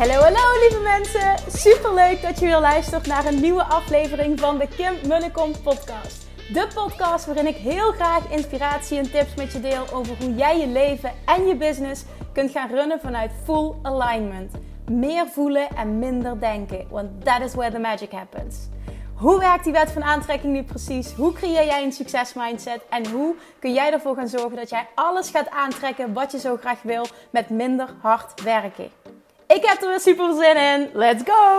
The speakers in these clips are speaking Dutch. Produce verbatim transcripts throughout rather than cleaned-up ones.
Hallo, hallo lieve mensen! Superleuk dat je weer luistert naar een nieuwe aflevering van de Kim Munnekom podcast. De podcast waarin ik heel graag inspiratie en tips met je deel over hoe jij je leven en je business kunt gaan runnen vanuit full alignment. Meer voelen en minder denken, want that is where the magic happens. Hoe werkt die wet van aantrekking nu precies? Hoe creëer jij een succesmindset? En hoe kun jij ervoor gaan zorgen dat jij alles gaat aantrekken wat je zo graag wil met minder hard werken? Ik heb er weer super zin in. Let's go!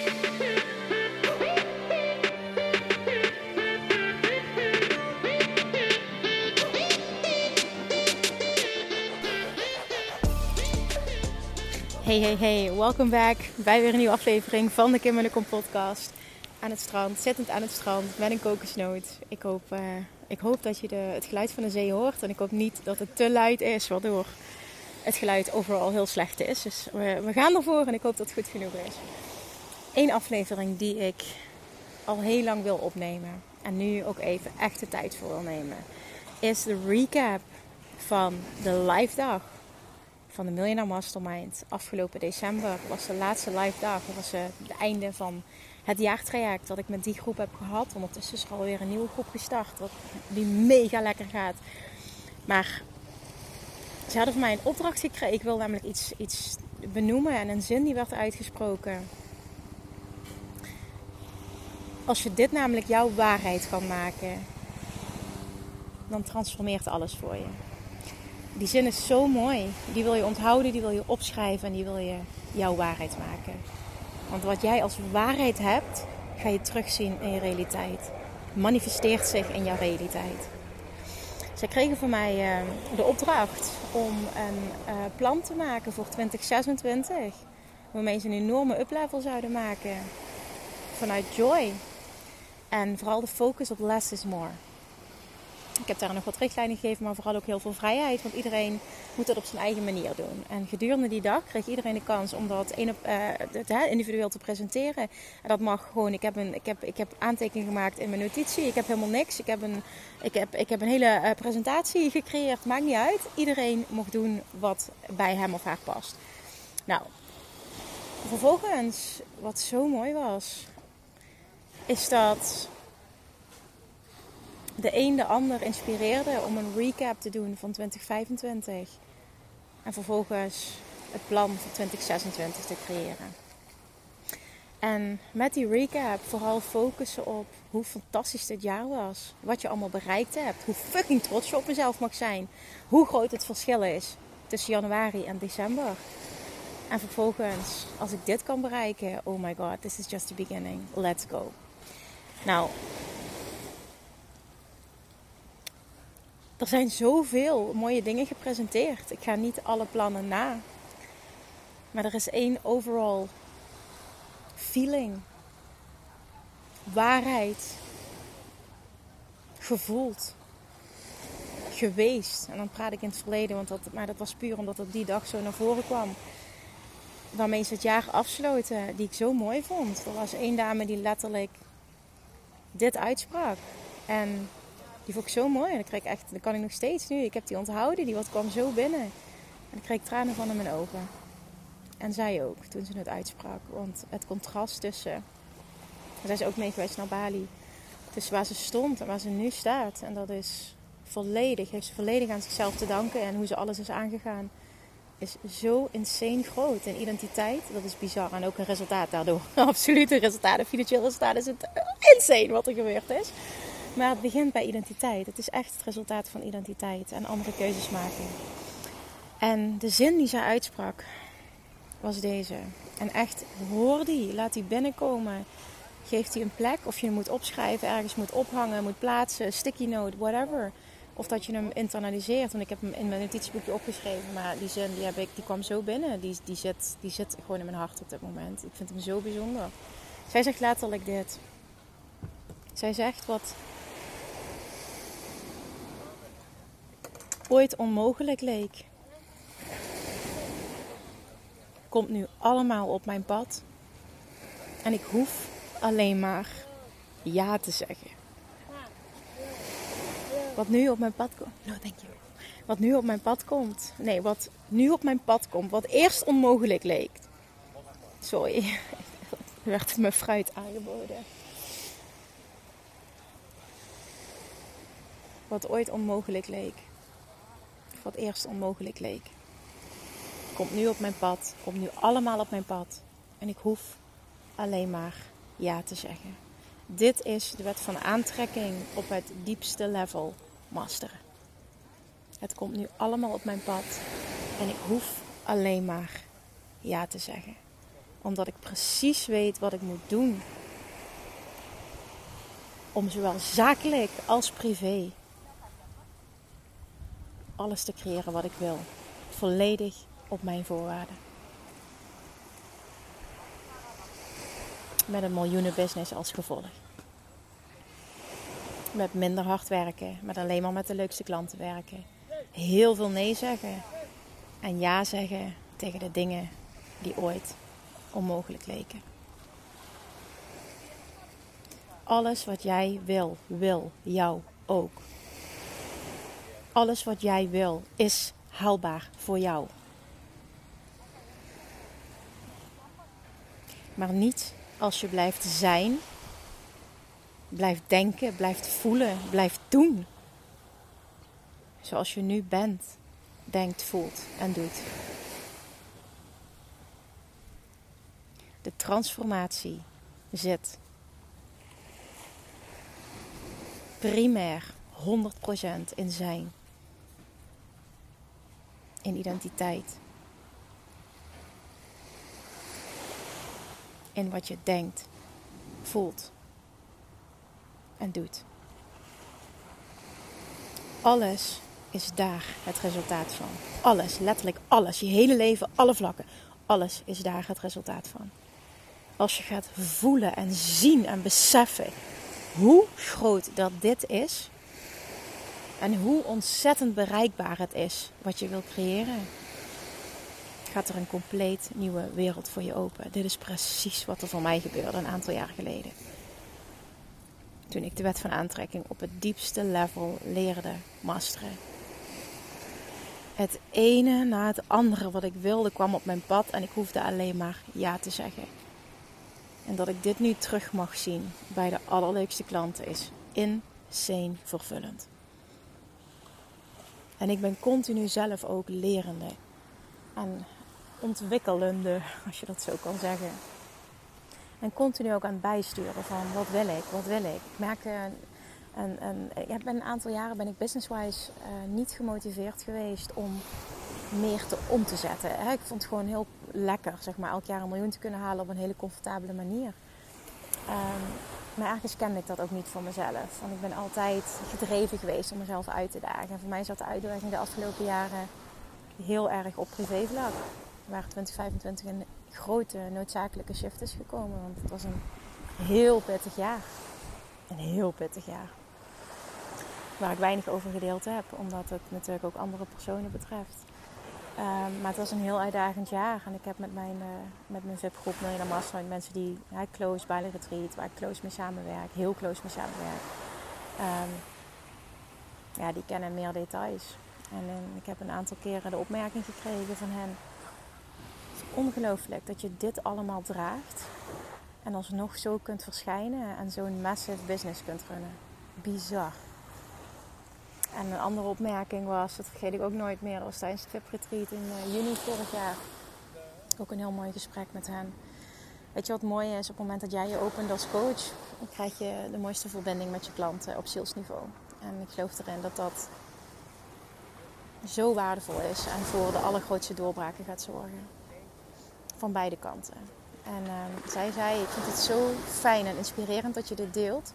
Hey, hey, hey. Welkom back bij weer een nieuwe aflevering van de Kim Munnekom podcast. Aan het strand, zittend aan het strand met een kokosnoot. Ik hoop, uh, ik hoop dat je de, het geluid van de zee hoort. En ik hoop niet dat het te luid is, waardoor het geluid overal heel slecht is. Dus we, we gaan ervoor en ik hoop dat het goed genoeg is. Eén aflevering die ik al heel lang wil opnemen. En nu ook even echt de tijd voor wil nemen. Is de recap van de live dag van de Millionaire Mastermind. Afgelopen december was de laatste live dag. Dat was uh, het einde van het jaartraject dat ik met die groep heb gehad. Ondertussen is er alweer een nieuwe groep gestart. Wat, die mega lekker gaat. Maar ze hadden van mij een opdracht gekregen. Ik wil namelijk iets, iets benoemen. En een zin die werd uitgesproken. Als je dit namelijk jouw waarheid kan maken, dan transformeert alles voor je. Die zin is zo mooi. Die wil je onthouden, die wil je opschrijven en die wil je jouw waarheid maken. Want wat jij als waarheid hebt, ga je terugzien in je realiteit. Manifesteert zich in jouw realiteit. Zij kregen van mij uh, de opdracht om een uh, plan te maken voor twintig zesentwintig. Waarmee ze een enorme uplevel zouden maken. Vanuit joy. En vooral de focus op less is more. Ik heb daar nog wat richtlijnen gegeven, maar vooral ook heel veel vrijheid. Want iedereen moet dat op zijn eigen manier doen. En gedurende die dag kreeg iedereen de kans om dat een op, uh, het, uh, individueel te presenteren. En dat mag gewoon. Ik heb, een, ik, heb, ik heb aantekeningen gemaakt in mijn notitie. Ik heb helemaal niks. Ik heb een, ik heb, ik heb een hele uh, presentatie gecreëerd. Maakt niet uit. Iedereen mocht doen wat bij hem of haar past. Nou, vervolgens, wat zo mooi was, is dat de een de ander inspireerde om een recap te doen van twintig vijfentwintig. En vervolgens het plan voor twintig zesentwintig te creëren. En met die recap vooral focussen op hoe fantastisch dit jaar was. Wat je allemaal bereikt hebt. Hoe fucking trots je op mezelf mag zijn. Hoe groot het verschil is tussen januari en december. En vervolgens, als ik dit kan bereiken, oh my god, this is just the beginning. Let's go. Nou, er zijn zoveel mooie dingen gepresenteerd. Ik ga niet alle plannen na. Maar er is één overall feeling. Waarheid. Gevoeld. Geweest. En dan praat ik in het verleden. Want dat, maar dat was puur omdat het die dag zo naar voren kwam. Waarmee ze het jaar afsloten. Die ik zo mooi vond. Er was één dame die letterlijk dit uitsprak. En die vond ik zo mooi. En dat, kreeg ik echt, dat kan ik nog steeds nu. Ik heb die onthouden. Die wat kwam zo binnen. En ik kreeg tranen van in mijn ogen. En zij ook. Toen ze het uitsprak. Want het contrast tussen. En zij is ook mee geweest naar Bali. Tussen waar ze stond en waar ze nu staat. En dat is volledig. Heeft ze volledig aan zichzelf te danken. En hoe ze alles is aangegaan. Is zo insane groot. En identiteit. Dat is bizar. En ook een resultaat daardoor. Absoluut een resultaat. Een financieel resultaat is het insane wat er gebeurd is. Maar het begint bij identiteit. Het is echt het resultaat van identiteit. En andere keuzes maken. En de zin die zij uitsprak was deze. En echt, hoor die. Laat die binnenkomen. Geef die een plek. Of je hem moet opschrijven. Ergens moet ophangen. Moet plaatsen. Sticky note. Whatever. Of dat je hem internaliseert. Want ik heb hem in mijn notitieboekje opgeschreven. Maar die zin die, heb ik, die kwam zo binnen. Die, die, zit, die zit gewoon in mijn hart op dit moment. Ik vind hem zo bijzonder. Zij zegt letterlijk dit. Zij zegt wat ooit onmogelijk leek, komt nu allemaal op mijn pad. En ik hoef alleen maar ja te zeggen. Wat nu op mijn pad komt. No, thank you. Wat nu op mijn pad komt. Nee, wat nu op mijn pad komt. Wat eerst onmogelijk leek. Sorry, er werd me fruit aangeboden. Wat ooit onmogelijk leek. Of wat eerst onmogelijk leek. Komt nu op mijn pad. Komt nu allemaal op mijn pad. En ik hoef alleen maar ja te zeggen. Dit is de wet van aantrekking op het diepste level masteren. Het komt nu allemaal op mijn pad. En ik hoef alleen maar ja te zeggen. Omdat ik precies weet wat ik moet doen. Om zowel zakelijk als privé alles te creëren wat ik wil. Volledig op mijn voorwaarden. Met een miljoenenbusiness als gevolg. Met minder hard werken. Met alleen maar met de leukste klanten werken. Heel veel nee zeggen. En ja zeggen tegen de dingen die ooit onmogelijk leken. Alles wat jij wil, wil jou ook. Alles wat jij wil is haalbaar voor jou. Maar niet als je blijft zijn, blijft denken, blijft voelen, blijft doen. Zoals je nu bent, denkt, voelt en doet. De transformatie zit primair honderd procent in zijn. In identiteit. In wat je denkt, voelt en doet. Alles is daar het resultaat van. Alles, letterlijk alles. Je hele leven, alle vlakken. Alles is daar het resultaat van. Als je gaat voelen en zien en beseffen hoe groot dat dit is. En hoe ontzettend bereikbaar het is wat je wil creëren. Gaat er een compleet nieuwe wereld voor je open. Dit is precies wat er voor mij gebeurde een aantal jaar geleden. Toen ik de wet van aantrekking op het diepste level leerde masteren. Het ene na het andere wat ik wilde kwam op mijn pad en ik hoefde alleen maar ja te zeggen. En dat ik dit nu terug mag zien bij de allerleukste klanten is insane vervullend. En ik ben continu zelf ook lerende en ontwikkelende, als je dat zo kan zeggen. En continu ook aan het bijsturen van wat wil ik, wat wil ik. Ik merk, uh, en, en, ja, ben een aantal jaren ben ik business-wise uh, niet gemotiveerd geweest om meer te om te zetten. Hè. Ik vond het gewoon heel lekker, zeg maar, elk jaar een miljoen te kunnen halen op een hele comfortabele manier. Um, maar ergens kende ik dat ook niet voor mezelf. Want ik ben altijd gedreven geweest om mezelf uit te dagen. En voor mij zat de uitdaging de afgelopen jaren heel erg op privévlak. Waar twintig vijfentwintig een grote noodzakelijke shift is gekomen. Want het was een heel pittig jaar. Een heel pittig jaar. Waar ik weinig over gedeeld heb. Omdat het natuurlijk ook andere personen betreft. Um, maar het was een heel uitdagend jaar. En ik heb met mijn, uh, met mijn V I P-groep Millionaire Mastermind mensen die ja, close bij de retreat, waar ik close mee samenwerk, heel close mee samenwerk. Um, ja, die kennen meer details. En uh, ik heb een aantal keren de opmerking gekregen van hen. Het is ongelooflijk dat je dit allemaal draagt. En alsnog zo kunt verschijnen en zo'n massive business kunt runnen. Bizar. En een andere opmerking was, dat vergeet ik ook nooit meer, dat was tijdens het V I P-retreat in uh, juni vorig jaar. Ook een heel mooi gesprek met hen. Weet je wat mooi is? Op het moment dat jij je opent als coach, dan krijg je de mooiste verbinding met je klanten op zielsniveau. En ik geloof erin dat dat zo waardevol is en voor de allergrootste doorbraken gaat zorgen. Van beide kanten. En uh, zij zei, ik vind het zo fijn en inspirerend dat je dit deelt.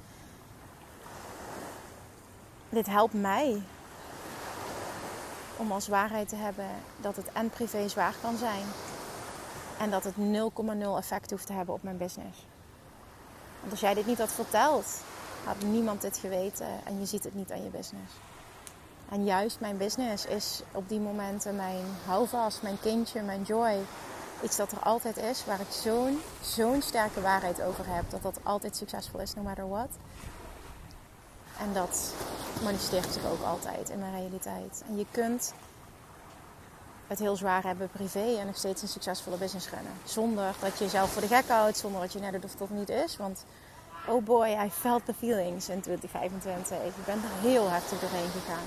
Dit helpt mij om als waarheid te hebben dat het en privé zwaar kan zijn. En dat het nul komma nul effect hoeft te hebben op mijn business. Want als jij dit niet had verteld, had niemand dit geweten en je ziet het niet aan je business. En juist mijn business is op die momenten mijn houvast, mijn kindje, mijn joy. Iets dat er altijd is, waar ik zo'n, zo'n sterke waarheid over heb. Dat dat altijd succesvol is, no matter what. En dat manifesteert zich ook altijd in mijn realiteit. En je kunt het heel zwaar hebben privé en nog steeds een succesvolle business runnen. Zonder dat je jezelf voor de gek houdt, zonder dat je net doet of het niet is. Want oh boy, I felt the feelings in twintig vijfentwintig. Ik ben er heel heftig doorheen gegaan.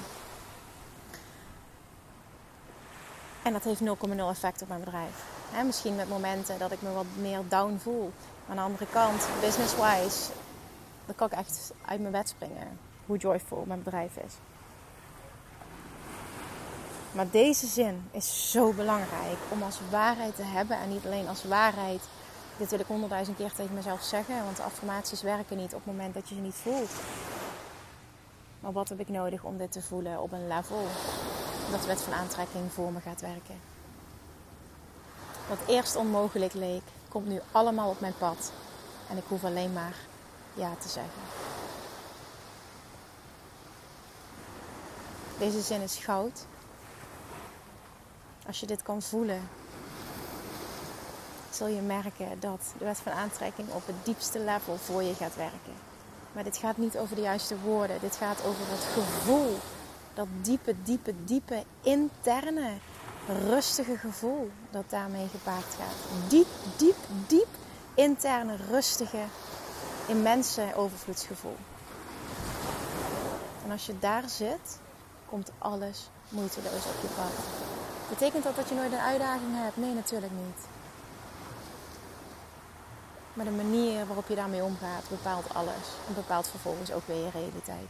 En dat heeft nul komma nul effect op mijn bedrijf. He, misschien met momenten dat ik me wat meer down voel. Maar aan de andere kant, business-wise, dan kan ik echt uit mijn bed springen. Hoe joyful mijn bedrijf is. Maar deze zin is zo belangrijk om als waarheid te hebben. En niet alleen als waarheid. Dit wil ik honderdduizend keer tegen mezelf zeggen. Want de affirmaties werken niet op het moment dat je ze niet voelt. Maar wat heb ik nodig om dit te voelen op een level dat de wet van aantrekking voor me gaat werken. Wat eerst onmogelijk leek, komt nu allemaal op mijn pad. En ik hoef alleen maar ja te zeggen. Deze zin is goud. Als je dit kan voelen, zul je merken dat de wet van aantrekking op het diepste level voor je gaat werken. Maar dit gaat niet over de juiste woorden. Dit gaat over het gevoel. Dat diepe, diepe, diepe, interne, rustige gevoel dat daarmee gepaard gaat. Diep, diep, diep, interne, rustige, immense overvloedsgevoel. En als je daar zit, komt alles moeiteloos op je pad. Betekent dat dat je nooit een uitdaging hebt? Nee, natuurlijk niet. Maar de manier waarop je daarmee omgaat bepaalt alles. En bepaalt vervolgens ook weer je realiteit.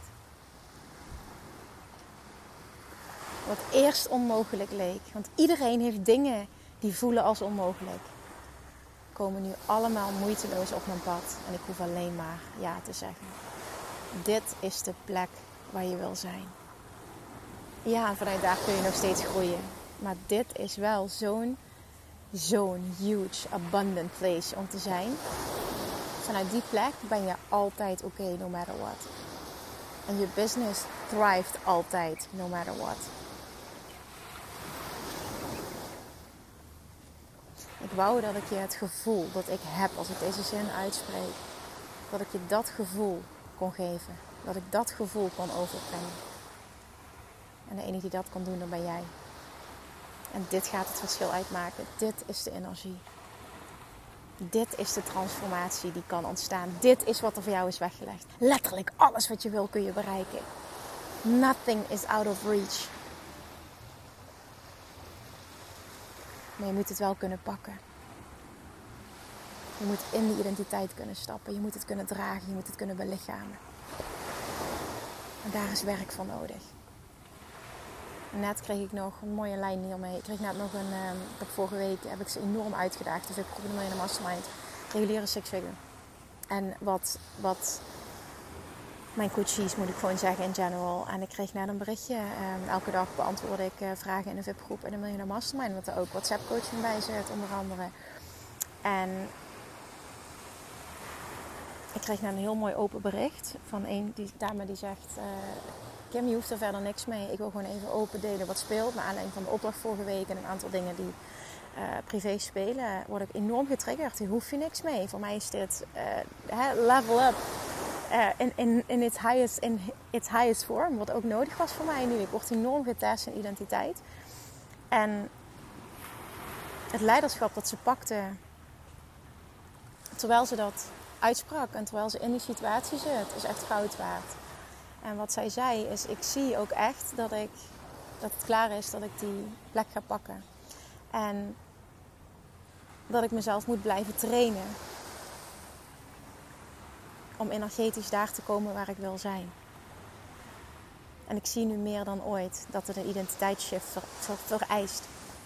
Wat eerst onmogelijk leek. Want iedereen heeft dingen die voelen als onmogelijk. Komen nu allemaal moeiteloos op mijn pad. En ik hoef alleen maar ja te zeggen. Dit is de plek waar je wil zijn. Ja, en vanuit daar kun je nog steeds groeien. Maar dit is wel zo'n, zo'n huge, abundant place om te zijn. Vanuit die plek ben je altijd oké, okay, no matter what. En je business thrived altijd, no matter what. Ik wou dat ik je het gevoel dat ik heb als ik deze zin uitspreek, dat ik je dat gevoel kon geven. Dat ik dat gevoel kon overbrengen. En de enige die dat kan doen, dan ben jij. En dit gaat het verschil uitmaken. Dit is de energie. Dit is de transformatie die kan ontstaan. Dit is wat er voor jou is weggelegd. Letterlijk alles wat je wil kun je bereiken. Nothing is out of reach. Maar je moet het wel kunnen pakken. Je moet in die identiteit kunnen stappen. Je moet het kunnen dragen. Je moet het kunnen belichamen. En daar is werk voor nodig. En net kreeg ik nog een mooie lijn hiermee. Ik kreeg net nog een... Um, ik heb vorige week heb ik ze enorm uitgedaagd. Dus ik probeerde me in de mastermind. Reguliere six figure. En wat... wat mijn coaches, moet ik gewoon zeggen, in general. En ik kreeg net een berichtje. Um, elke dag beantwoord ik uh, vragen in de V I P-groep en de Miljonair Mastermind. Want er ook WhatsApp-coaching bij zit, onder andere. En ik kreeg net een heel mooi open bericht van een die, dame die zegt... Uh, Kim, je hoeft er verder niks mee. Ik wil gewoon even open delen wat speelt. Naar aanleiding van de opdracht vorige week en een aantal dingen die uh, privé spelen, word ik enorm getriggerd. Hier hoef je niks mee. Voor mij is dit uh, level up. Uh, in, in, in, its highest, in its highest form. Wat ook nodig was voor mij nu. Ik word enorm getest in identiteit. En het leiderschap dat ze pakte, terwijl ze dat uitsprak en terwijl ze in die situatie zit, is echt goud waard. En wat zij zei is, ik zie ook echt dat, ik, dat het klaar is dat ik die plek ga pakken. En dat ik mezelf moet blijven trainen. Om energetisch daar te komen waar ik wil zijn. En ik zie nu meer dan ooit dat het een identiteitsshift ver, ver, vereist.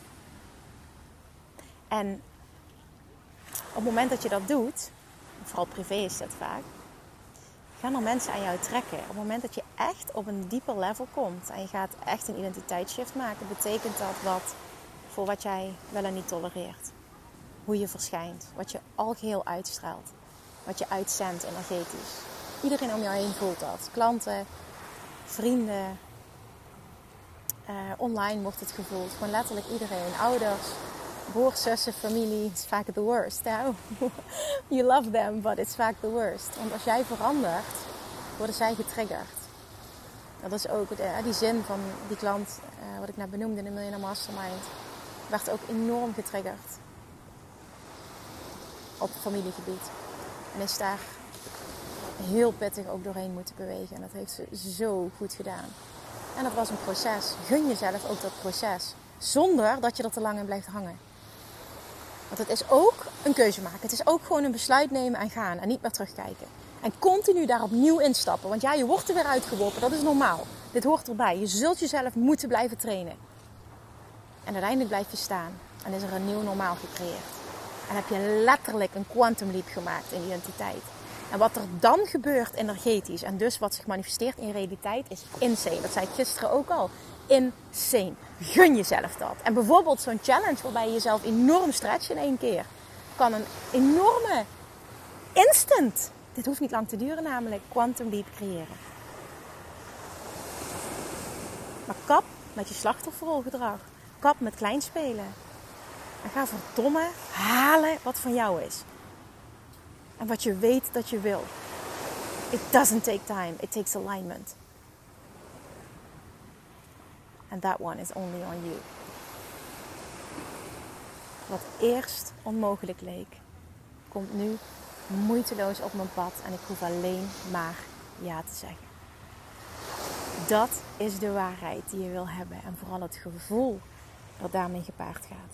En op het moment dat je dat doet, vooral privé is dat vaak, gaan er mensen aan jou trekken. Op het moment dat je echt op een dieper level komt en je gaat echt een identiteitsshift maken, betekent dat wat voor wat jij wel en niet tolereert. Hoe je verschijnt, wat je algeheel uitstraalt, wat je uitzendt energetisch. Iedereen om jou heen voelt dat. Klanten, vrienden, uh, online wordt het gevoeld. Gewoon letterlijk iedereen. Ouders, broers, zussen, familie. Het is vaak the worst. Hè? You love them, but it's vaak the worst. Want als jij verandert, worden zij getriggerd. Dat is ook de, die zin van die klant, uh, wat ik net benoemde in de Miljonair Mastermind. werd ook enorm getriggerd. Op familiegebied. En is daar heel pittig ook doorheen moeten bewegen. En dat heeft ze zo goed gedaan. En dat was een proces. Gun jezelf ook dat proces. Zonder dat je er te lang in blijft hangen. Want het is ook een keuze maken. Het is ook gewoon een besluit nemen en gaan. En niet meer terugkijken. En continu daar opnieuw instappen. Want ja, je wordt er weer uitgeworpen. Dat is normaal. Dit hoort erbij. Je zult jezelf moeten blijven trainen. En uiteindelijk blijf je staan. En is er een nieuw normaal gecreëerd. En heb je letterlijk een quantum leap gemaakt in identiteit. En wat er dan gebeurt energetisch. En dus wat zich manifesteert in realiteit is insane. Dat zei ik gisteren ook al. Insane. Gun jezelf dat. En bijvoorbeeld zo'n challenge waarbij je jezelf enorm stretcht in één keer. Kan een enorme instant. Dit hoeft niet lang te duren namelijk. Quantum leap creëren. Maar kap met je slachtofferrolgedrag. Kap met kleinspelen. En ga verdomme halen wat van jou is. En wat je weet dat je wil. It doesn't take time. It takes alignment. And that one is only on you. Wat eerst onmogelijk leek, komt nu moeiteloos op mijn pad. En ik hoef alleen maar ja te zeggen. Dat is de waarheid die je wil hebben. En vooral het gevoel dat daarmee gepaard gaat.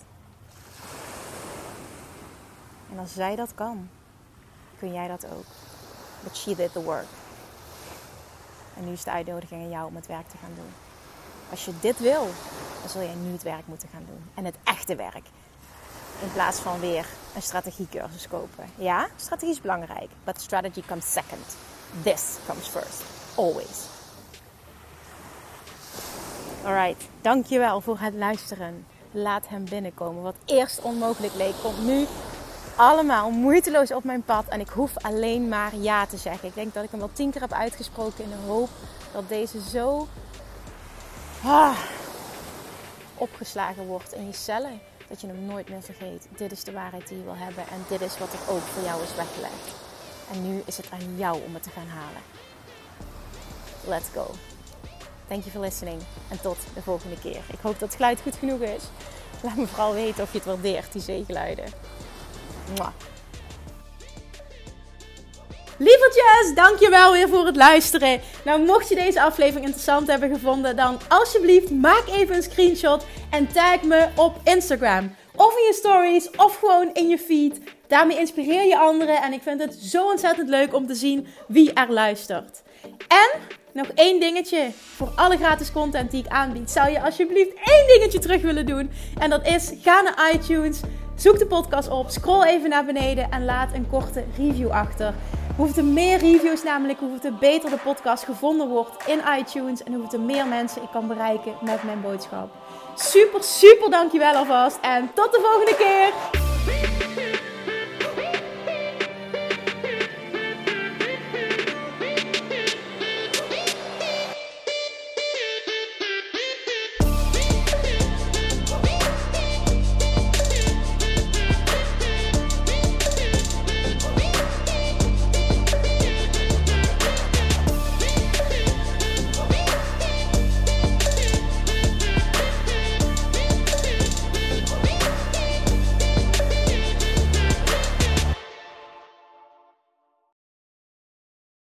En als zij dat kan, kun jij dat ook. But she did the work. En nu is de uitnodiging aan jou om het werk te gaan doen. Als je dit wil, dan zul jij nu het werk moeten gaan doen. En het echte werk. In plaats van weer een strategiecursus kopen. Ja, strategie is belangrijk. But strategy comes second. This comes first. Always. Alright, dankjewel voor het luisteren. Laat hem binnenkomen. Wat eerst onmogelijk leek, komt nu allemaal moeiteloos op mijn pad. En ik hoef alleen maar ja te zeggen. Ik denk dat ik hem wel tien keer heb uitgesproken in de hoop dat deze zo ah, opgeslagen wordt in je cellen. Dat je hem nooit meer vergeet. Dit is de waarheid die je wil hebben. En dit is wat er ook voor jou is weggelegd. En nu is het aan jou om het te gaan halen. Let's go. Thank you for listening. En tot de volgende keer. Ik hoop dat het geluid goed genoeg is. Laat me vooral weten of je het waardeert, die zeegeluiden. Mwah. Lievertjes, dankjewel weer voor het luisteren. Nou, mocht je deze aflevering interessant hebben gevonden, dan alsjeblieft maak even een screenshot en tag me op Instagram. Of in je stories, of gewoon in je feed. Daarmee inspireer je anderen en ik vind het zo ontzettend leuk om te zien wie er luistert. En nog één dingetje. Voor alle gratis content die ik aanbied, zou je alsjeblieft één dingetje terug willen doen. En dat is, ga naar iTunes, zoek de podcast op, scroll even naar beneden en laat een korte review achter. Hoeveel meer reviews namelijk, hoeveel beter de podcast gevonden wordt in iTunes. En hoeveel meer mensen ik kan bereiken met mijn boodschap. Super, super dankjewel alvast. En tot de volgende keer.